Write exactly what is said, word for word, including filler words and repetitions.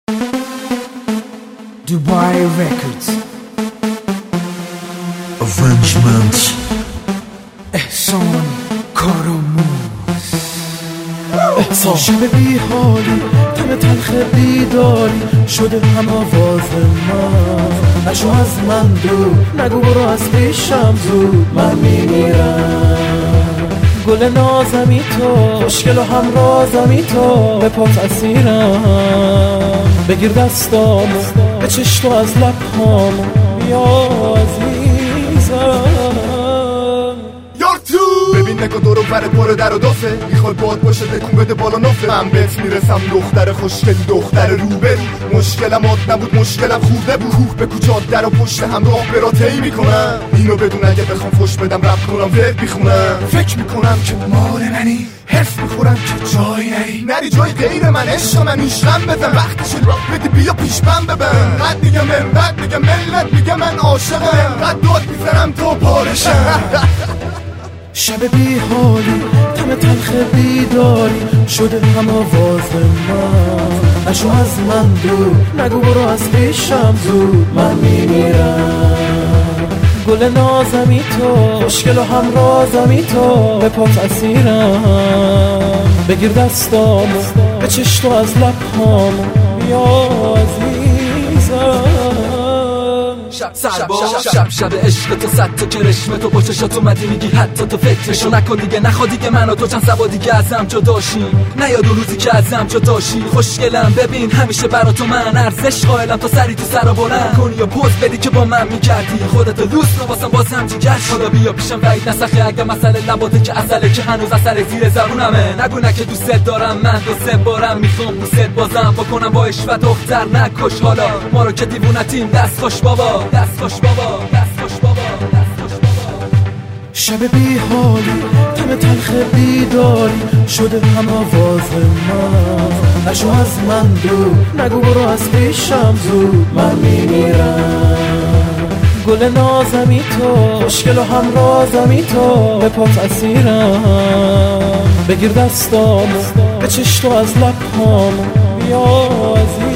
Dubai Records. Avengement. احسان کاراموز. احسان شب بی حالی تم تلخ بیداری شده هم آواز من. نشو از من دور نگو برو از پیشم زود من میمیرم. گل نازمی تو مشکل و هم رازمی تو به پات اسیرم. بگیر دستامو به چشتو از لبهامو بیا عزیزم. ببین نگاه دورو برت باره در و دافه میخوای باد باشه دکون بده بالا نافه. من بهت میرسم دختر خوشگل دختر روبرو. مشکلم آد نبود مشکلم خورده بود. کوه به کوچات در و پشت هم راه برا طی میکنم. اینو بدون اگه بخوام فوش بدم رپ کنم ورد میخونم. فکر میکنم که مال منی حرف میخورم که جای نری نری جای غیر من. عشق من ایشلم بزن وقتشه راه بدی بیا پیش من ببن. قد میگم من قد میگم ملت میگم من عاشقم. قد داد میزنم تو پارشم. شب بی حالی تم تلخ بیداری شده هم آواز من. نشو از من دور نگو برو از پیشم زود من میمیرم. گل نازمی تو مشکل و هم رازمی تو به پات اسیرم. بگیر دستامو به چشتو از لبهامو بیا عزیزم. شب شب شب شب عشق تو صد تا کرشم تو با چشات اومدی میگی حتی تو فکرشو نکن دیگه. نخوا دیگه منو تو چند سبا دیگه ازم جداشیم. نیا دو روزی که ازم جداشی خوشگلم. ببین همیشه برا تو من ارزش قائلم. تو سری تو سرا بلند کن یا پوز بدی که با من میکردی. خودتو دوست رو واسم بازم جیگرش. حالا بیا پیشم وعید نسخه اگه مسئله لباته که اصله که هنوز اثر زیر زبونمه. نگو نه که دوست دارم من دو سه بارم میخوام دوست بازم بکنم با عشق دختر نکش. حالا ما رو که دیوونتیم دست خوش بابا دست خوش بابا دست خوش بابا دست خوش بابا. شب بی حالی تم تلخ بیداری شده هم آواز من. نشو از من دور نگو برو از پیشم زود من میمیرم. گل نازمی تو مشکل و هم رازمی تو به پات اسیرم. بگیر دستامو به چشتو از لبهامو بیا عزیزم.